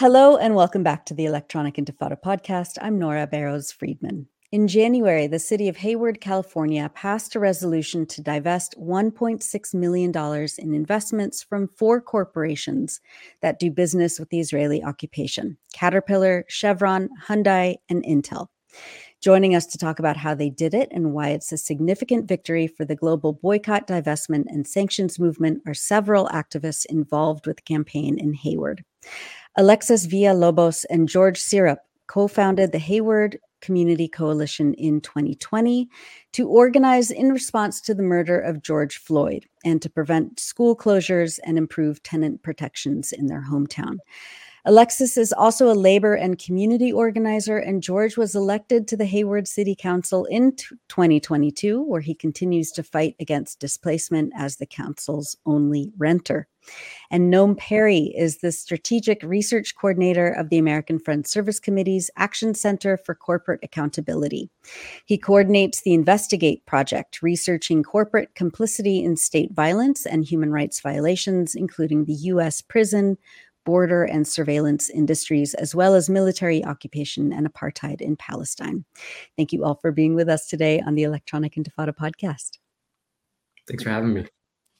Hello and welcome back to the Electronic Intifada podcast. I'm Nora Barrows-Friedman. In January, the city of Hayward, California passed a resolution to divest $1.6 million in investments from 4 corporations that do business with the Israeli occupation: Caterpillar, Chevron, Hyundai, and Intel. Joining us to talk about how they did it and why it's a significant victory for the global boycott, divestment, and sanctions movement are several activists involved with the campaign in Hayward. Alexis Villalobos and George Syrup co-founded the Hayward Community Coalition in 2020 to organize in response to the murder of George Floyd and to prevent school closures and improve tenant protections in their hometown. Alexis is also a labor and community organizer, and George was elected to the Hayward City Council in 2022, where he continues to fight against displacement as the council's only renter. And Noam Perry is the strategic research coordinator of the American Friends Service Committee's Action Center for Corporate Accountability. He coordinates the Investigate project, researching corporate complicity in state violence and human rights violations, including the U.S. prison, border and surveillance industries, as well as military occupation and apartheid in Palestine. Thank you all for being with us today on the Electronic Intifada podcast. Thanks for having me.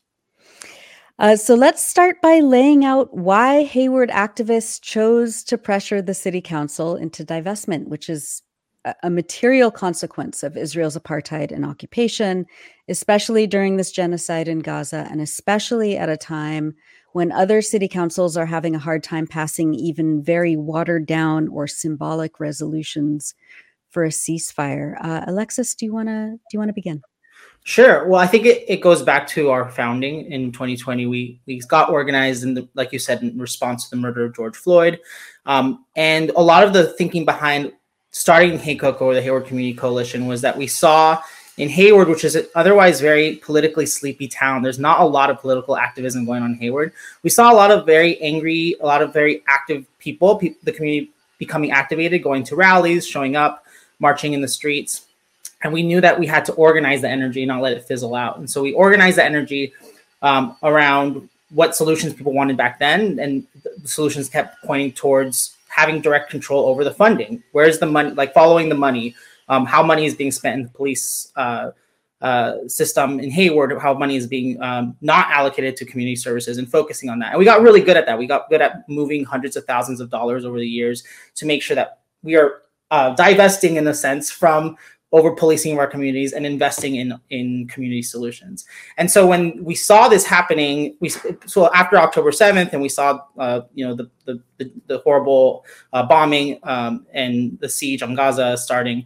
So let's start by laying out why Hayward activists chose to pressure the city council into divestment, which is a material consequence of Israel's apartheid and occupation, especially during this genocide in Gaza, and especially at a time when other city councils are having a hard time passing even very watered down or symbolic resolutions for a ceasefire. Alexis, do you want to begin? Sure. Well, I think it goes back to our founding in 2020. We got organized, like you said, in response to the murder of George Floyd. And a lot of the thinking behind starting HACOC, or the Hayward Community Coalition, was that we saw in Hayward, which is an otherwise very politically sleepy town, there's not a lot of political activism going on in Hayward. We saw a lot of very angry, a lot of very active people, the community becoming activated, going to rallies, showing up, marching in the streets. And we knew that we had to organize the energy, not let it fizzle out. And so we organized the energy around what solutions people wanted back then. And the solutions kept pointing towards having direct control over the funding. Where's the money, like following the money, how money is being spent in the police system in Hayward, how money is being not allocated to community services, and focusing on that. And we got really good at that. We got good at moving hundreds of thousands of dollars over the years to make sure that we are divesting, in a sense, from over policing of our communities and investing in community solutions. And so when we saw this happening, so after October 7th, and we saw the horrible bombing and the siege on Gaza starting,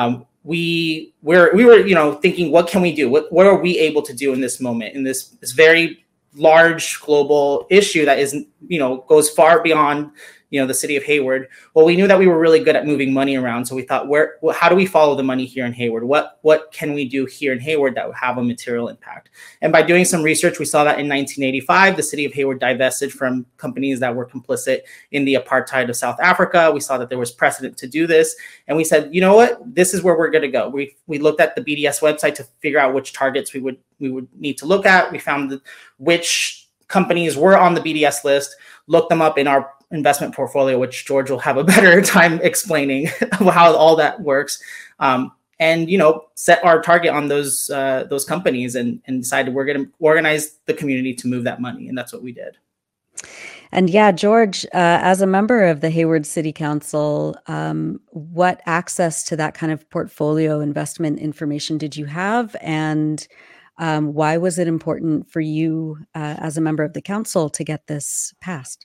we were thinking, what can we do? What are we able to do in this moment, in this very large global issue that is, goes far beyond the city of Hayward? Well, we knew that we were really good at moving money around. So we thought, how do we follow the money here in Hayward? What can we do here in Hayward that would have a material impact? And by doing some research, we saw that in 1985, the city of Hayward divested from companies that were complicit in the apartheid of South Africa. We saw that there was precedent to do this. And we said, you know what, this is where we're going to go. We looked at the BDS website to figure out which targets we would need to look at. We found which companies were on the BDS list, looked them up in our investment portfolio, which George will have a better time explaining how all that works, and set our target on those companies and decided we're going to organize the community to move that money, and that's what we did. And yeah, George, as a member of the Hayward City Council, what access to that kind of portfolio investment information did you have, and why was it important for you as a member of the council to get this passed?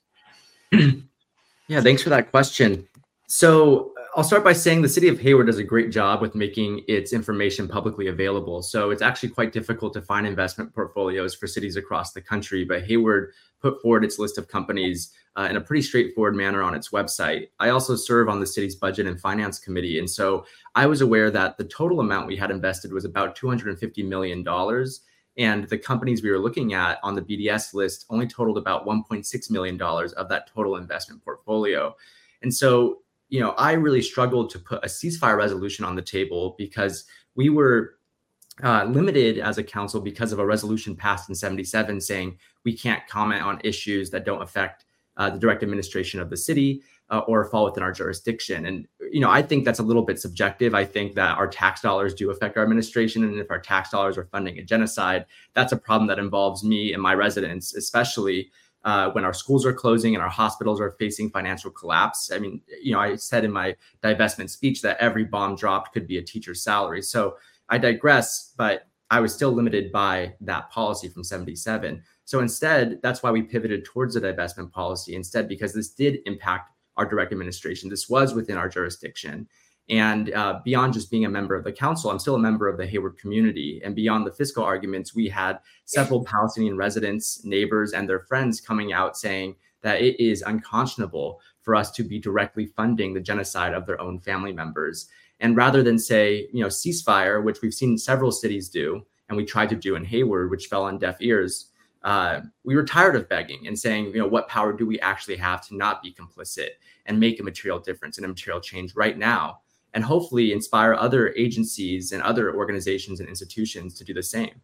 Yeah, thanks for that question. So I'll start by saying the city of Hayward does a great job with making its information publicly available. So it's actually quite difficult to find investment portfolios for cities across the country, but Hayward put forward its list of companies in a pretty straightforward manner on its website. I also serve on the city's budget and finance committee. And so I was aware that the total amount we had invested was about $250 million. And the companies we were looking at on the BDS list only totaled about $1.6 million of that total investment portfolio. And so, I really struggled to put a ceasefire resolution on the table because we were limited as a council because of a resolution passed in 1977 saying we can't comment on issues that don't affect the direct administration of the city or fall within our jurisdiction. And, I think that's a little bit subjective. I think that our tax dollars do affect our administration. And if our tax dollars are funding a genocide, that's a problem that involves me and my residents, especially when our schools are closing and our hospitals are facing financial collapse. I mean, I said in my divestment speech that every bomb dropped could be a teacher's salary. So I digress, but I was still limited by that policy from 77. So instead, that's why we pivoted towards a divestment policy instead, because this did impact our direct administration. This was within our jurisdiction. And beyond just being a member of the council, I'm still a member of the Hayward community. And beyond the fiscal arguments, we had several Palestinian residents, neighbors, and their friends coming out saying that it is unconscionable for us to be directly funding the genocide of their own family members. And rather than say, ceasefire, which we've seen several cities do, and we tried to do in Hayward, which fell on deaf ears, we were tired of begging and saying, what power do we actually have to not be complicit and make a material difference and a material change right now, and hopefully inspire other agencies and other organizations and institutions to do the same.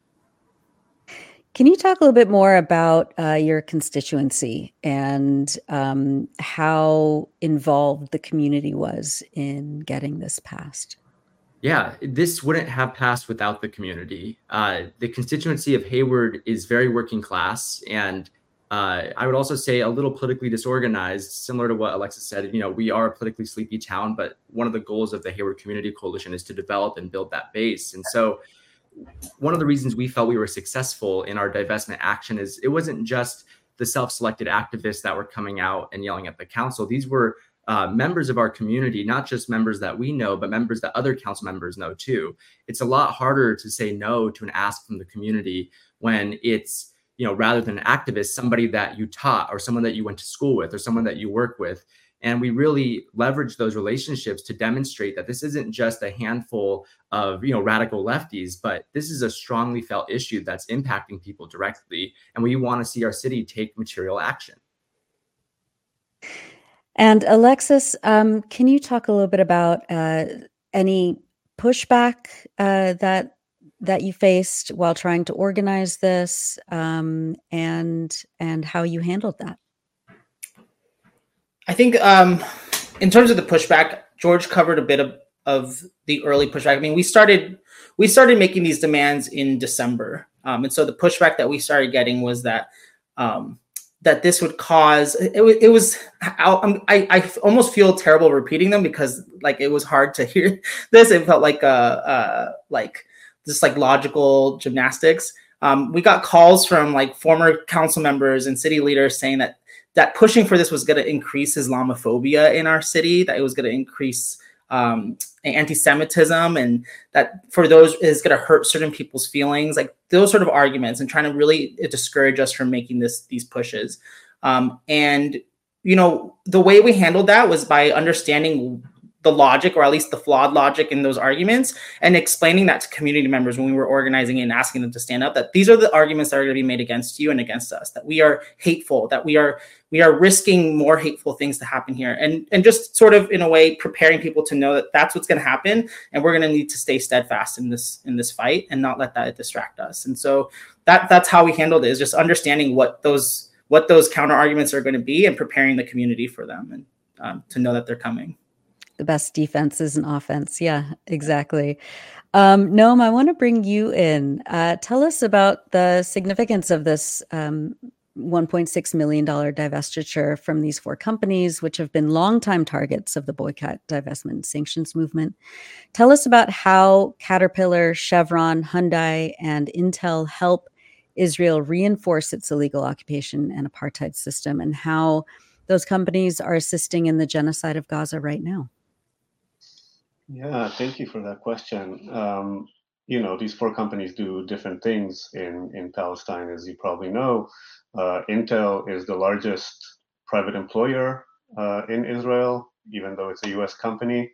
Can you talk a little bit more about your constituency and how involved the community was in getting this passed? Yeah, this wouldn't have passed without the community. The constituency of Hayward is very working class, and I would also say a little politically disorganized, similar to what Alexis said. We are a politically sleepy town, but one of the goals of the Hayward Community Coalition is to develop and build that base. And so one of the reasons we felt we were successful in our divestment action is it wasn't just the self-selected activists that were coming out and yelling at the council. These were members of our community, not just members that we know, but members that other council members know too. It's a lot harder to say no to an ask from the community when it's, rather than an activist, somebody that you taught or someone that you went to school with or someone that you work with. And we really leverage those relationships to demonstrate that this isn't just a handful of, radical lefties, but this is a strongly felt issue that's impacting people directly. And we want to see our city take material action. And Alexis, can you talk a little bit about any pushback that you faced while trying to organize this, and how you handled that? I think in terms of the pushback, George covered a bit of the early pushback. I mean, we started making these demands in December, and so the pushback that we started getting was that that this would cause it was I almost feel terrible repeating them because it was hard to hear this. It felt like just logical gymnastics. We got calls from former council members and city leaders saying that pushing for this was going to increase Islamophobia in our city, that it was going to increase anti-Semitism, and that for those is going to hurt certain people's feelings, those sort of arguments, and trying to really discourage us from making these pushes. And the way we handled that was by understanding the logic, or at least the flawed logic in those arguments, and explaining that to community members when we were organizing and asking them to stand up, that these are the arguments that are going to be made against you and against us, that we are hateful, that we are risking more hateful things to happen here, and just sort of in a way preparing people to know that that's what's going to happen, and we're going to need to stay steadfast in this fight and not let that distract us. And so that's how we handled it, is just understanding what those counter arguments are going to be and preparing the community for them, and to know that they're coming. The best defense is an offense. Yeah, exactly. Noam, I want to bring you in. Tell us about the significance of this $1.6 million divestiture from these 4 companies, which have been longtime targets of the boycott, divestment, and sanctions movement. Tell us about how Caterpillar, Chevron, Hyundai, and Intel help Israel reinforce its illegal occupation and apartheid system, and how those companies are assisting in the genocide of Gaza right now. Yeah, thank you for that question. These 4 companies do different things in Palestine, as you probably know. Intel is the largest private employer in Israel, even though it's a U.S. company.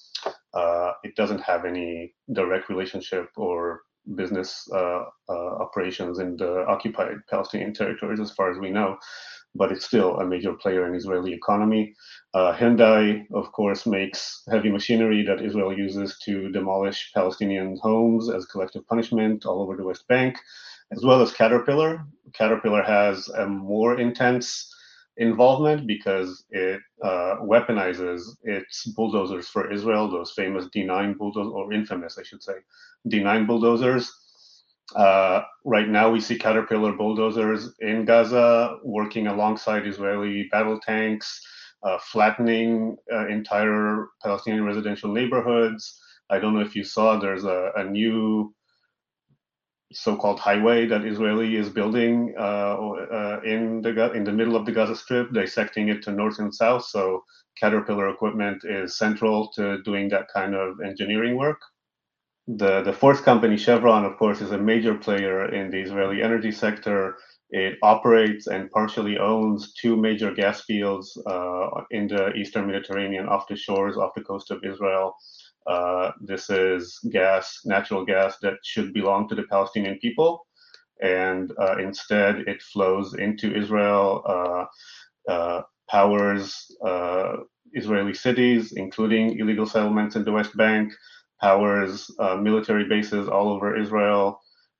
It doesn't have any direct relationship or business operations in the occupied Palestinian territories, as far as we know, but it's still a major player in Israeli economy. Hyundai, of course, makes heavy machinery that Israel uses to demolish Palestinian homes as collective punishment all over the West Bank, as well as Caterpillar. Caterpillar has a more intense involvement because it weaponizes its bulldozers for Israel, those famous D9 bulldozers, or infamous, I should say, D9 bulldozers. Right now, we see Caterpillar bulldozers in Gaza working alongside Israeli battle tanks, flattening entire Palestinian residential neighborhoods. I don't know if you saw, there's a new so-called highway that Israeli is building in the middle of the Gaza Strip, dissecting it to north and south. So Caterpillar equipment is central to doing that kind of engineering work. The fourth company, Chevron, of course, is a major player in the Israeli energy sector. It operates and partially owns two major gas fields in the Eastern Mediterranean, off the shores, off the coast of Israel. This is natural gas that should belong to the Palestinian people, and instead it flows into Israel, powers Israeli cities, including illegal settlements in the West Bank, powers military bases all over Israel.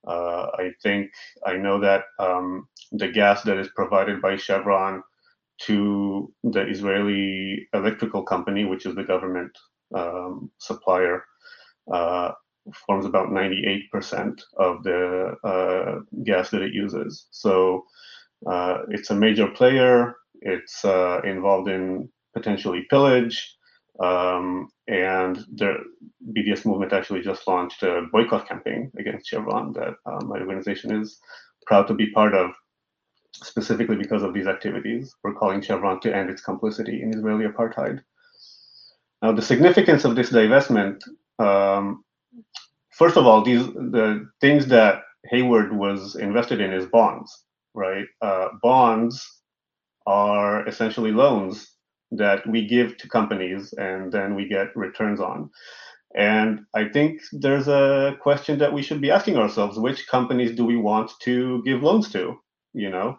I know that the gas that is provided by Chevron to the Israeli electrical company, which is the government supplier, forms about 98% of the gas that it uses. So it's a major player. It's involved in potentially pillage. And the BDS movement actually just launched a boycott campaign against Chevron that my organization is proud to be part of, specifically because of these activities. We're calling Chevron to end its complicity in Israeli apartheid. Now, the significance of this divestment, first of all, the things that Hayward was invested in is bonds, right? Bonds are essentially loans that we give to companies and then we get returns on. And I think there's a question that we should be asking ourselves: which companies do we want to give loans to? You know,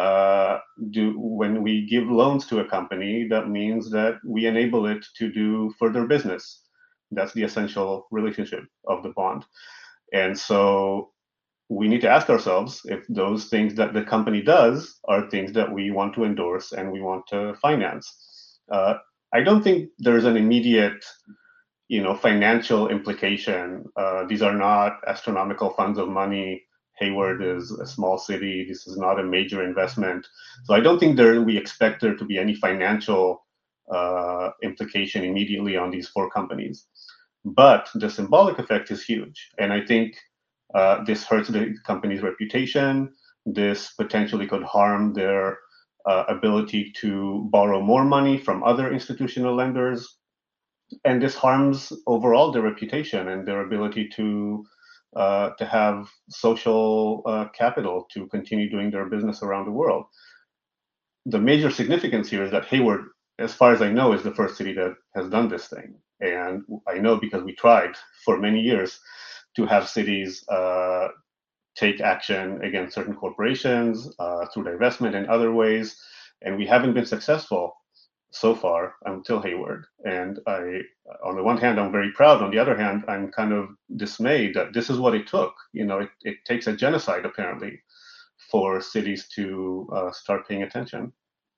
when we give loans to a company, that means that we enable it to do further business. That's the essential relationship of the bond. And so we need to ask ourselves if those things that the company does are things that we want to endorse and we want to finance. I don't think there's an immediate, financial implication. These are not astronomical funds of money. Hayward is a small city. This is not a major investment. So I don't think we expect there to be any financial implication immediately on these four companies. But the symbolic effect is huge. And I think this hurts the company's reputation. This potentially could harm their ability to borrow more money from other institutional lenders. And this harms overall their reputation and their ability to have social capital to continue doing their business around the world. The major significance here is that Hayward, as far as I know, is the first city that has done this thing. And I know because we tried for many years to have cities take action against certain corporations through divestment and other ways. And we haven't been successful so far until Hayward. And on the one hand, I'm very proud. On the other hand, I'm kind of dismayed that this is what it took. It takes a genocide, apparently, for cities to start paying attention.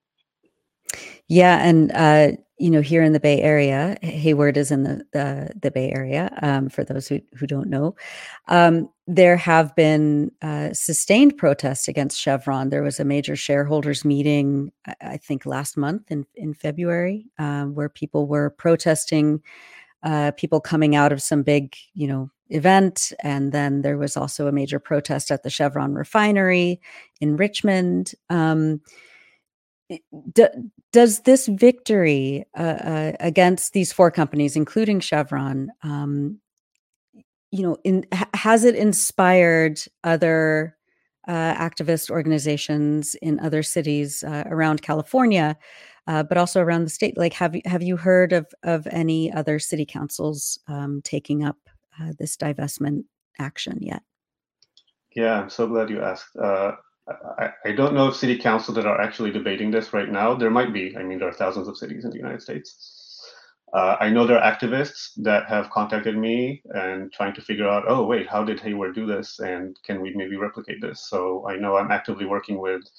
Yeah, and here in the Bay Area, Hayward is in the Bay Area. For those who don't know, there have been sustained protests against Chevron. There was a major shareholders meeting, I think, last month in February, where people were protesting, people coming out of some big, event, and then there was also a major protest at the Chevron refinery in Richmond. Does this victory against these four companies, including Chevron, has it inspired other activist organizations in other cities around California, but also around the state? Like, have you heard of any other city councils taking up this divestment action yet? Yeah, I'm so glad you asked. I don't know of city councils that are actually debating this right now. There might be. I mean, there are thousands of cities in the United States. I know there are activists that have contacted me and trying to figure out, oh, wait, how did Hayward do this? And can we maybe replicate this? So I know I'm actively working with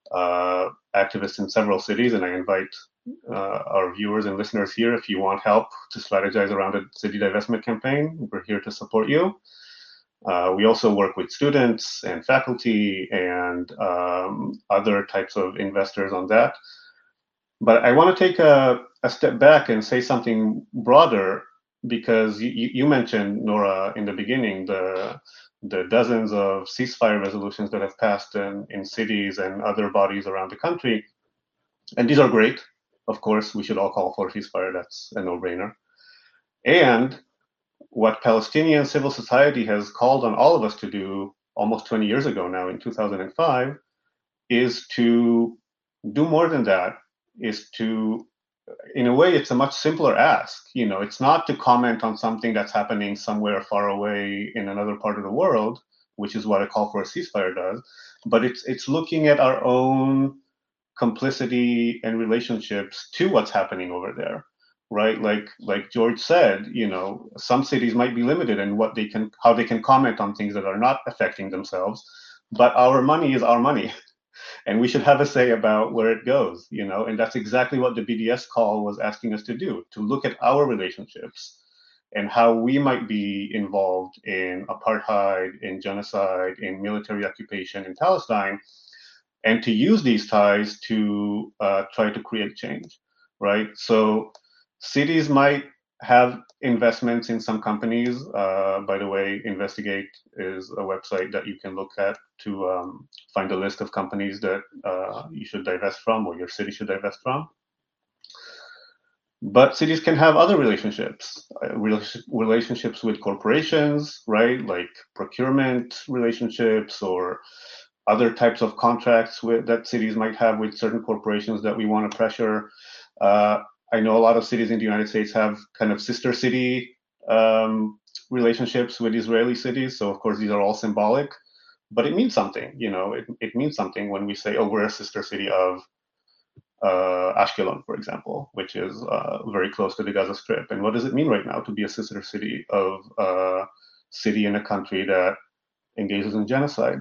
activists in several cities, and I invite our viewers and listeners here, if you want help to strategize around a city divestment campaign, we're here to support you. We also work with students and faculty and other types of investors on that. But I want to take a step back and say something broader, because you mentioned, Nora, in the beginning, the dozens of ceasefire resolutions that have passed in cities and other bodies around the country. And these are great. Of course, we should all call for a ceasefire. That's a no-brainer. And what Palestinian civil society has called on all of us to do almost 20 years ago now, in 2005, is to do more than that, is to, in a way, it's a much simpler ask. You know, it's not to comment on something that's happening somewhere far away in another part of the world, which is what a call for a ceasefire does, but it's looking at our own complicity and relationships to what's happening over there, right? Like George said, you know, some cities might be limited in what they can, how they can comment on things that are not affecting themselves, but our money is our money. And we should have a say about where it goes, you know, and that's exactly what the BDS call was asking us to do, to look at our relationships and how we might be involved in apartheid, in genocide, in military occupation in Palestine, and to use these ties to try to create change, right? So cities might have investments in some companies. By the way, Investigate is a website that you can look at to find a list of companies that you should divest from, or your city should divest from. But cities can have other relationships, relationships with corporations, right? Like procurement relationships or other types of contracts that cities might have with certain corporations that we want to pressure. I know a lot of cities in the United States have kind of sister city relationships with Israeli cities. So of course, these are all symbolic, but it means something, you know, it means something when we say, oh, we're a sister city of Ashkelon, for example, which is very close to the Gaza Strip. And what does it mean right now to be a sister city of a city in a country that engages in genocide?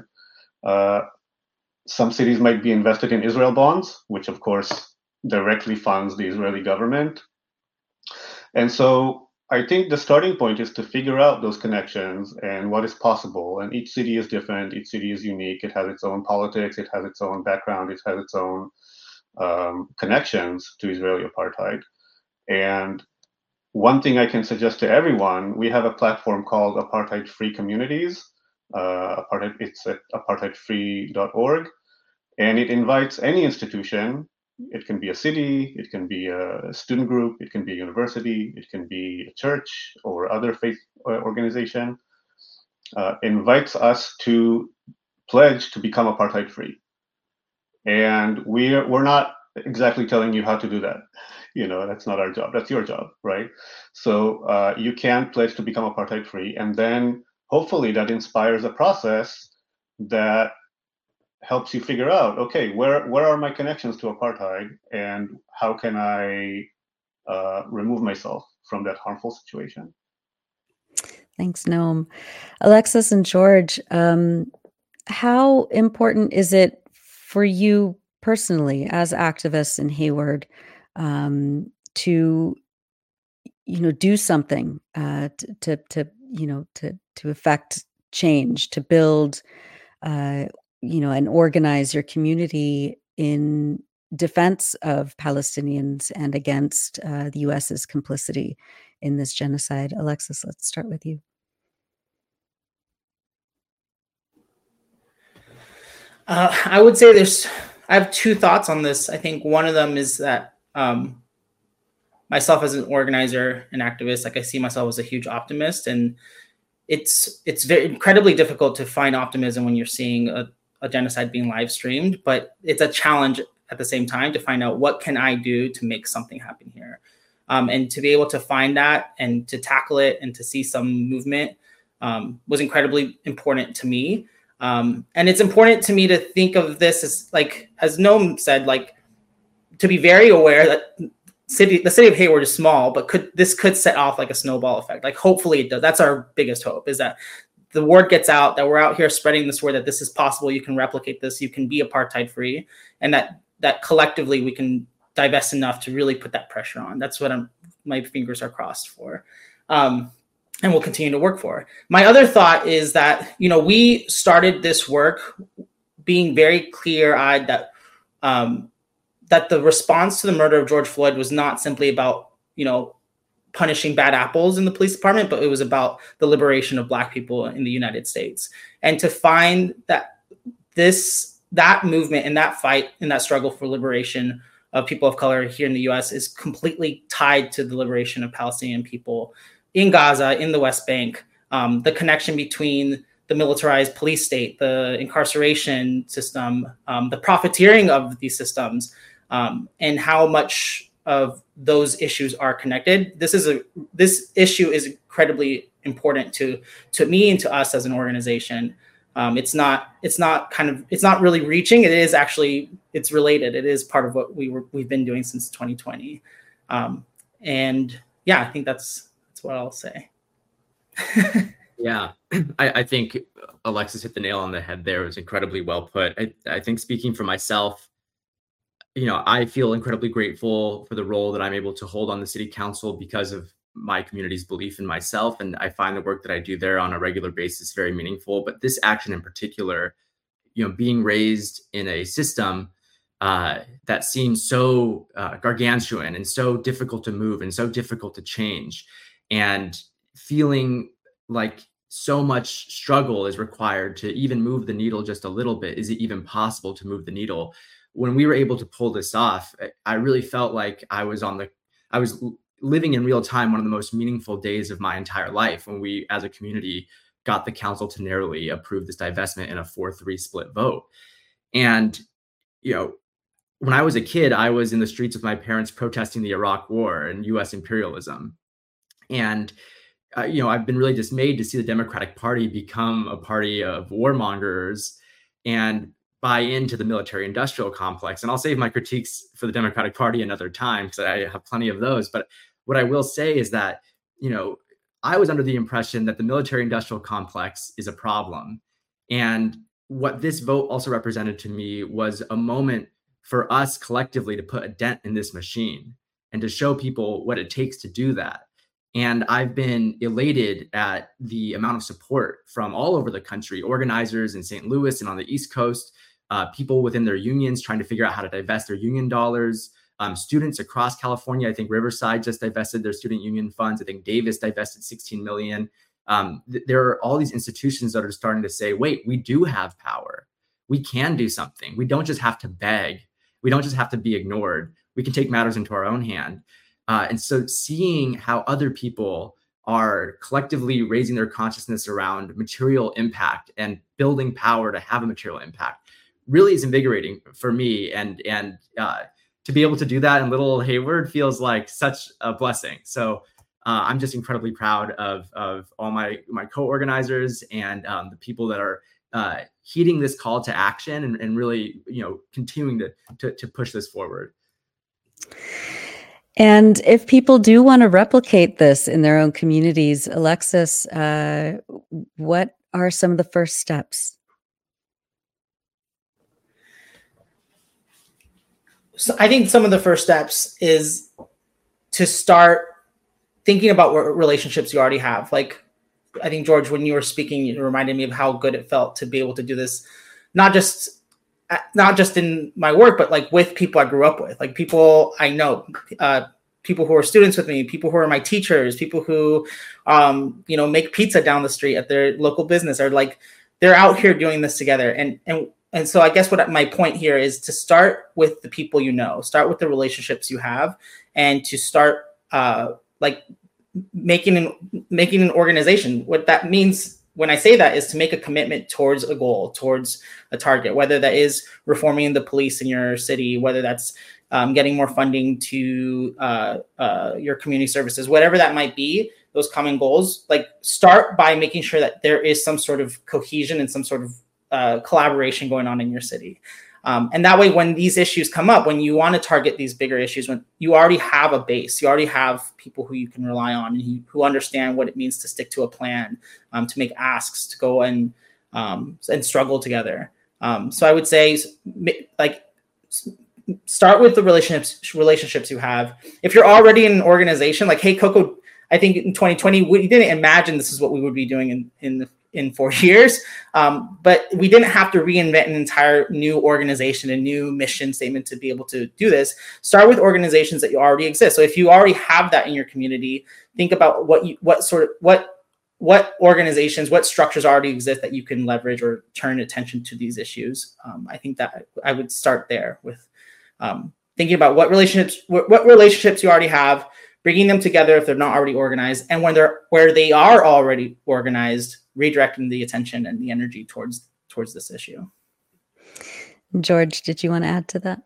Some cities might be invested in Israel bonds, which of course directly funds the Israeli government. And so I think the starting point is to figure out those connections and what is possible. And each city is different. Each city is unique. It has its own politics. It has its own background. It has its own connections to Israeli apartheid. And one thing I can suggest to everyone, we have a platform called Apartheid Free Communities. It's at apartheidfree.org. And it invites any institution. It can be a city, it can be a student group, it can be a university, it can be a church or other faith organization, invites us to pledge to become apartheid free. And we're not exactly telling you how to do that. You know, that's not our job, that's your job, right? So you can pledge to become apartheid free, and then hopefully that inspires a process that helps you figure out, okay, where are my connections to apartheid, and how can I remove myself from that harmful situation? Thanks, Noam. Alexis and George, how important is it for you personally as activists in Hayward to, you know, do something to affect change, to build and organize your community in defense of Palestinians and against the U.S.'s complicity in this genocide? Alexis, let's start with you. I would say I have two thoughts on this. I think one of them is that myself as an organizer and activist, like I see myself as a huge optimist, and it's very incredibly difficult to find optimism when you're seeing a genocide being live streamed, but it's a challenge at the same time to find out what can I do to make something happen here. And to be able to find that and to tackle it and to see some movement was incredibly important to me. And it's important to me to think of this as, like, as Noam said, like, to be very aware that the city of Hayward is small, but this could set off like a snowball effect. Like, hopefully it does. That's our biggest hope, is that the word gets out, that we're out here spreading this word that this is possible. You can replicate this. You can be apartheid free. and that collectively we can divest enough to really put that pressure on. That's what my fingers are crossed for. And we'll continue to work for. My other thought is that, we started this work being very clear-eyed that that the response to the murder of George Floyd was not simply about, punishing bad apples in the police department, but it was about the liberation of Black people in the United States. And to find that that movement and that fight and that struggle for liberation of people of color here in the US is completely tied to the liberation of Palestinian people in Gaza, in the West Bank, the connection between the militarized police state, the incarceration system, the profiteering of these systems, and how much of those issues are connected. This issue is incredibly important to me and to us as an organization. It's not really reaching. It is actually, it's related. It is part of what we've been doing since 2020. And yeah, I think that's what I'll say. Yeah, I think Alexis hit the nail on the head there. It was incredibly well put. I think speaking for myself, I feel incredibly grateful for the role that I'm able to hold on the city council because of my community's belief in myself. And I find the work that I do there on a regular basis very meaningful. But this action in particular, being raised in a system that seems so gargantuan and so difficult to move and so difficult to change, and feeling like so much struggle is required to even move the needle just a little bit. Is it even possible to move the needle? When we were able to pull this off, I really felt like I was living in real time one of the most meaningful days of my entire life, when we as a community got the council to narrowly approve this divestment in a 4-3 split vote. And, when I was a kid, I was in the streets with my parents protesting the Iraq War and US imperialism. And, I've been really dismayed to see the Democratic Party become a party of warmongers and buy into the military-industrial complex. And I'll save my critiques for the Democratic Party another time, because I have plenty of those. But what I will say is that, I was under the impression that the military-industrial complex is a problem. And what this vote also represented to me was a moment for us collectively to put a dent in this machine and to show people what it takes to do that. And I've been elated at the amount of support from all over the country, organizers in St. Louis and on the East Coast, people within their unions trying to figure out how to divest their union dollars, students across California. I think Riverside just divested their student union funds. I think Davis divested $16 million. There are all these institutions that are starting to say, wait, we do have power. We can do something. We don't just have to beg. We don't just have to be ignored. We can take matters into our own hand. And so seeing how other people are collectively raising their consciousness around material impact and building power to have a material impact really is invigorating for me. And to be able to do that in little Hayward feels like such a blessing. So I'm just incredibly proud of all my co-organizers and the people that are heeding this call to action and really, continuing to push this forward. And if people do want to replicate this in their own communities, Alexis, what are some of the first steps? So I think some of the first steps is to start thinking about what relationships you already have. Like, I think, George, when you were speaking, it reminded me of how good it felt to be able to do this, not just in my work, but like with people I grew up with, like people I know, people who are students with me, people who are my teachers, people who, make pizza down the street at their local business, are like, they're out here doing this together. And so I guess what my point here is to start with the people start with the relationships you have, and to start making an organization. What that means when I say that is to make a commitment towards a goal, towards a target, whether that is reforming the police in your city, whether that's getting more funding to your community services, whatever that might be, those common goals. Like, start by making sure that there is some sort of cohesion and some sort of collaboration going on in your city. And that way, when these issues come up, when you want to target these bigger issues, when you already have a base, you already have people who you can rely on and who understand what it means to stick to a plan, to make asks, to go and struggle together. So I would say, start with the relationships you have. If you're already in an organization like Hey Coco, I think in 2020 we didn't imagine this is what we would be doing in 4 years, but we didn't have to reinvent an entire new organization, a new mission statement to be able to do this. Start with organizations that you already exist. So if you already have that in your community, think about what organizations, what structures already exist that you can leverage or turn attention to these issues. I think that I would start there with thinking about what relationships you already have, bringing them together if they're not already organized, and where they are already organized, redirecting the attention and the energy towards this issue. George, did you want to add to that?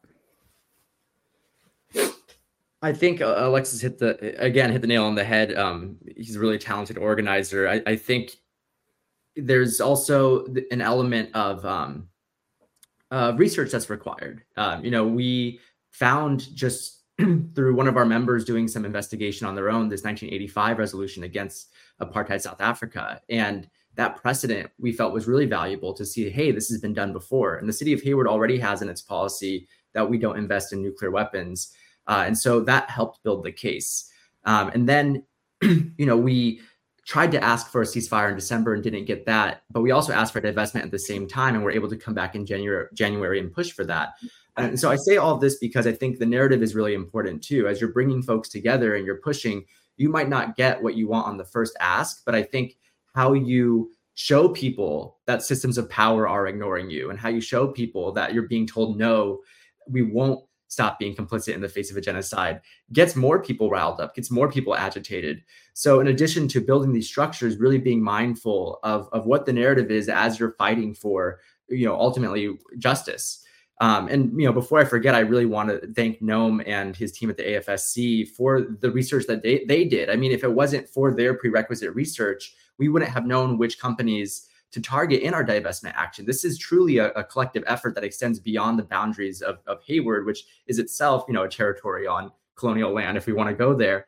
I think Alexis hit the nail on the head. He's a really talented organizer. I think there's also an element of research that's required. We found just through one of our members doing some investigation on their own, this 1985 resolution against apartheid South Africa. And that precedent we felt was really valuable to see, hey, this has been done before. And the city of Hayward already has in its policy that we don't invest in nuclear weapons. And so that helped build the case. And then, we tried to ask for a ceasefire in December and didn't get that. But we also asked for divestment at the same time, and we're able to come back in January and push for that. And so I say all of this because I think the narrative is really important too. As you're bringing folks together and you're pushing, you might not get what you want on the first ask, but I think how you show people that systems of power are ignoring you and how you show people that you're being told, no, we won't stop being complicit in the face of a genocide, gets more people riled up, gets more people agitated. So in addition to building these structures, really being mindful of what the narrative is as you're fighting for, ultimately justice. And before I forget, I really want to thank Noam and his team at the AFSC for the research that they did. I mean, if it wasn't for their prerequisite research, we wouldn't have known which companies to target in our divestment action. This is truly a collective effort that extends beyond the boundaries of Hayward, which is itself, a territory on colonial land, if we want to go there.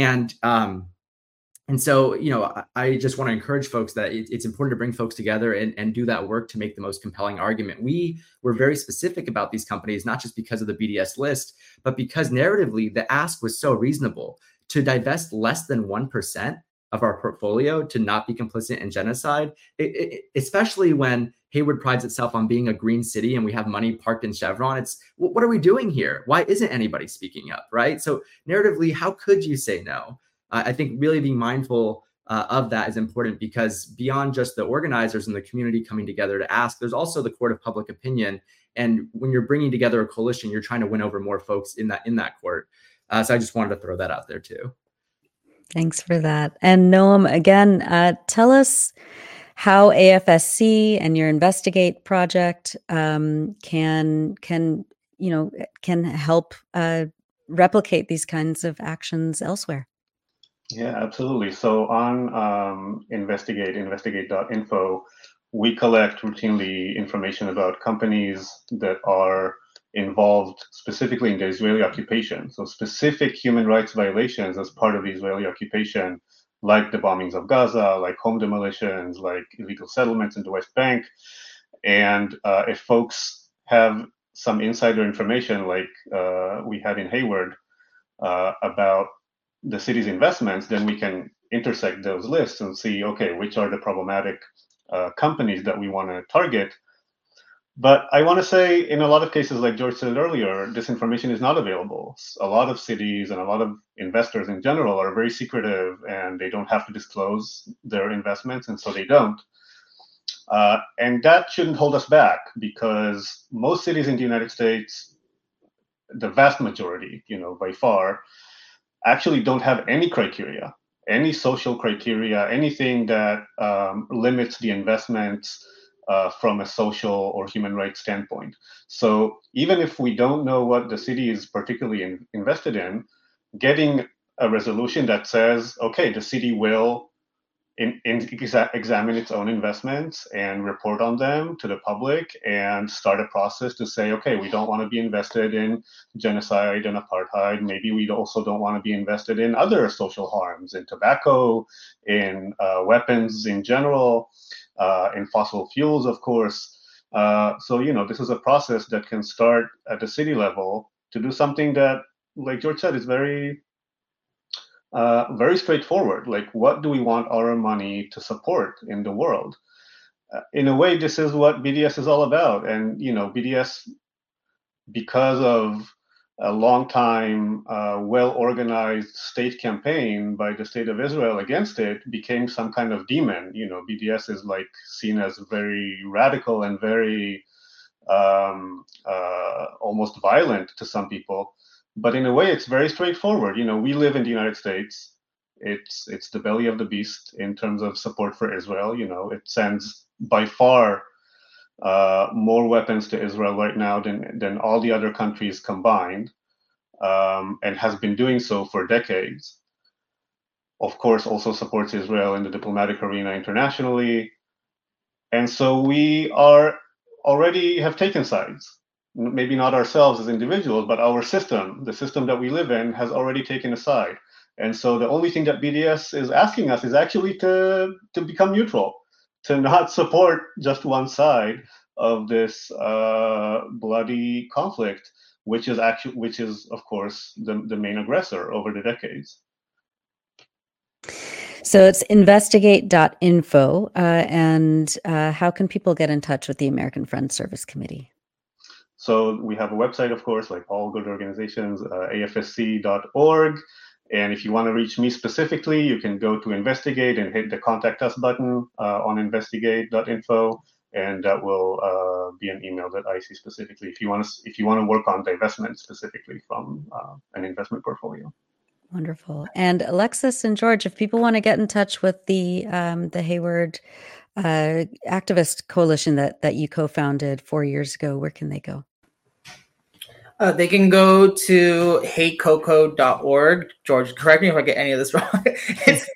And so, I just want to encourage folks that it's important to bring folks together and do that work to make the most compelling argument. We were very specific about these companies, not just because of the BDS list, but because narratively the ask was so reasonable to divest less than 1% of our portfolio to not be complicit in genocide, especially when Hayward prides itself on being a green city and we have money parked in Chevron. It's, what are we doing here? Why isn't anybody speaking up, right? So narratively, how could you say no? I think really being mindful of that is important, because beyond just the organizers and the community coming together to ask, there's also the court of public opinion. And when you're bringing together a coalition, you're trying to win over more folks in that court. So I just wanted to throw that out there too. Thanks for that. And Noam, again, tell us how AFSC and your Investigate project can help replicate these kinds of actions elsewhere. Yeah, absolutely. So on investigate.info, we collect routinely information about companies that are involved specifically in the Israeli occupation. So specific human rights violations as part of the Israeli occupation, like the bombings of Gaza, like home demolitions, like illegal settlements in the West Bank. And if folks have some insider information, like we had in Hayward, about the city's investments, then we can intersect those lists and see, okay, which are the problematic companies that we want to target. But I want to say, in a lot of cases, like George said earlier, this information is not available. A lot of cities and a lot of investors in general are very secretive, and they don't have to disclose their investments, and so they don't. And that shouldn't hold us back, because most cities in the United States, the vast majority, by far, actually don't have any criteria, any social criteria, anything that limits the investments from a social or human rights standpoint. So even if we don't know what the city is particularly invested in, getting a resolution that says, okay, the city will examine its own investments and report on them to the public and start a process to say, okay, we don't want to be invested in genocide and apartheid. Maybe we also don't want to be invested in other social harms, in tobacco, in weapons in general, in fossil fuels, of course. So, this is a process that can start at the city level to do something that, like George said, is very straightforward. Like, what do we want our money to support in the world? In a way, this is what BDS is all about. And, BDS, because of a long time, well-organized state campaign by the state of Israel against it, became some kind of demon. BDS is like seen as very radical and very almost violent to some people. But in a way, it's very straightforward. We live in the United States. It's the belly of the beast in terms of support for Israel. It sends by far more weapons to Israel right now than all the other countries combined, and has been doing so for decades. Of course, also supports Israel in the diplomatic arena internationally. And so we already have taken sides. Maybe not ourselves as individuals, but our system, the system that we live in, has already taken a side. And so the only thing that BDS is asking us is actually to become neutral, to not support just one side of this bloody conflict, which is of course the main aggressor over the decades. So it's investigate.info. And how can people get in touch with the American Friends Service Committee? So we have a website, of course, like all good organizations, afsc.org. And if you want to reach me specifically, you can go to Investigate and hit the Contact Us button on investigate.info, and that will be an email that I see specifically if you want to work on divestment specifically from an investment portfolio. Wonderful. And Alexis and George, if people want to get in touch with the Hayward activist coalition that you co-founded 4 years ago, where can they go? They can go to haycocoa.org. George, correct me if I get any of this wrong. It's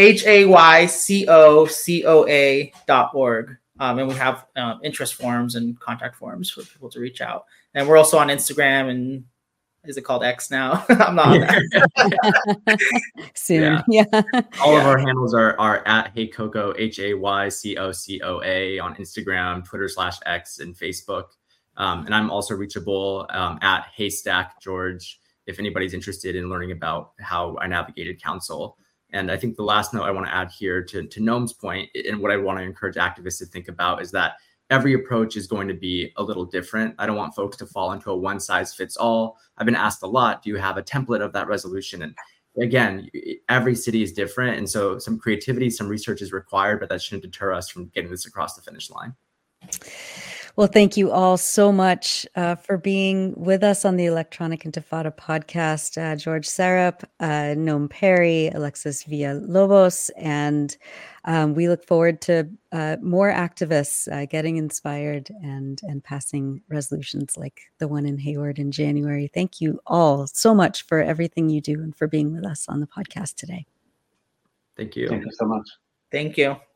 haycocoa.org. And we have interest forms and contact forms for people to reach out. And we're also on Instagram and is it called X now? I'm not on that. Soon. Yeah. All of our handles are at HayCocoa, HayCocoa on Instagram, Twitter/X, and Facebook. And I'm also reachable at Haystack George if anybody's interested in learning about how I navigated council. And I think the last note I want to add here to Noam's point, and what I want to encourage activists to think about, is that every approach is going to be a little different. I don't want folks to fall into a one size fits all. I've been asked a lot, do you have a template of that resolution? And again, every city is different. And so some creativity, some research is required, but that shouldn't deter us from getting this across the finish line. Well, thank you all so much for being with us on the Electronic Intifada podcast. George Sarep, Noam Perry, Alexis Villalobos, and we look forward to more activists getting inspired and passing resolutions like the one in Hayward in January. Thank you all so much for everything you do and for being with us on the podcast today. Thank you. Thank you so much. Thank you.